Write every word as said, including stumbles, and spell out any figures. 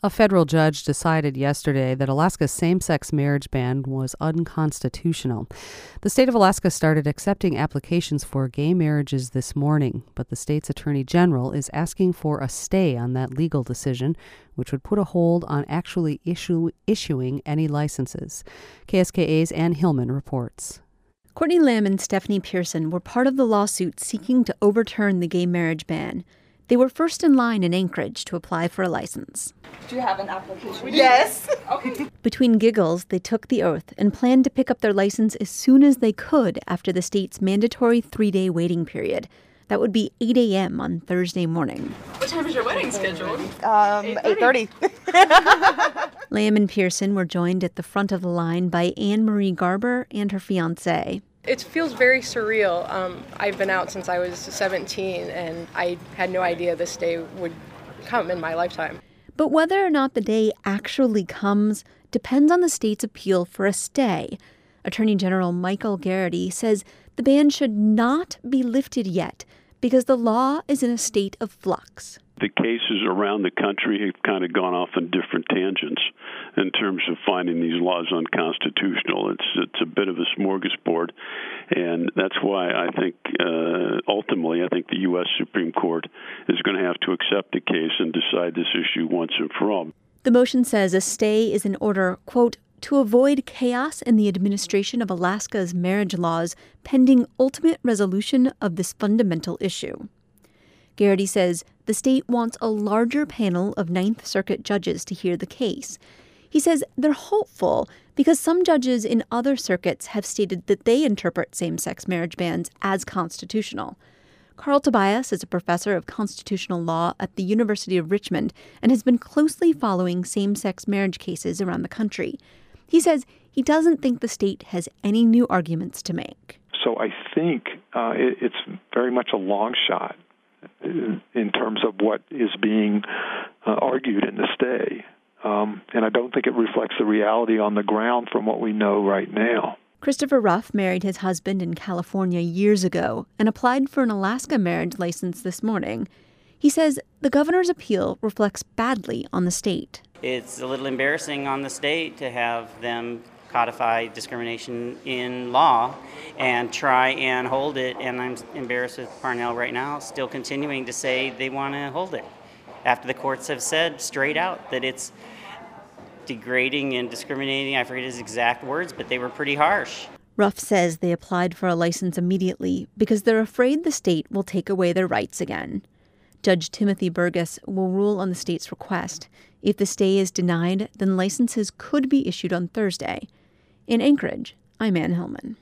A federal judge decided yesterday that Alaska's same-sex marriage ban was unconstitutional. The state of Alaska started accepting applications for gay marriages this morning, but the state's attorney general is asking for a stay on that legal decision, which would put a hold on actually issue, issuing any licenses. K S K A's Ann Hillman reports. Courtney Lamb and Stephanie Pearson were part of the lawsuit seeking to overturn the gay marriage ban. They were first in line in Anchorage to apply for a license. Do you have an application? Yes. Okay. Between giggles, they took the oath and planned to pick up their license as soon as they could after the state's mandatory three-day waiting period. That would be eight a.m. on Thursday morning. What time is your wedding scheduled? Um, eight thirty. Lamb and Pearson were joined at the front of the line by Anne Marie Garber and her fiancé. It feels very surreal. Um, I've been out since I was seventeen, and I had no idea this day would come in my lifetime. But whether or not the day actually comes depends on the state's appeal for a stay. Attorney General Michael Garrity says the ban should not be lifted yet because the law is in a state of flux. The cases around the country have kind of gone off on different tangents in terms of finding these laws unconstitutional. It's it's a bit of a smorgasbord, and that's why I think uh, ultimately I think the U S Supreme Court is going to have to accept the case and decide this issue once and for all. The motion says a stay is in order, quote, to avoid chaos in the administration of Alaska's marriage laws pending ultimate resolution of this fundamental issue. Garrity says the state wants a larger panel of Ninth Circuit judges to hear the case. He says they're hopeful because some judges in other circuits have stated that they interpret same-sex marriage bans as constitutional. Carl Tobias is a professor of constitutional law at the University of Richmond and has been closely following same-sex marriage cases around the country. He says he doesn't think the state has any new arguments to make. So I think uh, it, it's very much a long shot in terms of what is being uh, argued in the stay. Um, and I don't think it reflects the reality on the ground from what we know right now. Christopher Ruff married his husband in California years ago and applied for an Alaska marriage license this morning. He says the governor's appeal reflects badly on the state. It's a little embarrassing on the state to have them codify discrimination in law and try and hold it. And I'm embarrassed with Parnell right now, still continuing to say they want to hold it after the courts have said straight out that it's degrading and discriminating. I forget his exact words, but they were pretty harsh. Ruff says they applied for a license immediately because they're afraid the state will take away their rights again. Judge Timothy Burgess will rule on the state's request. If the stay is denied, then licenses could be issued on Thursday. In Anchorage, I'm Ann Hillman.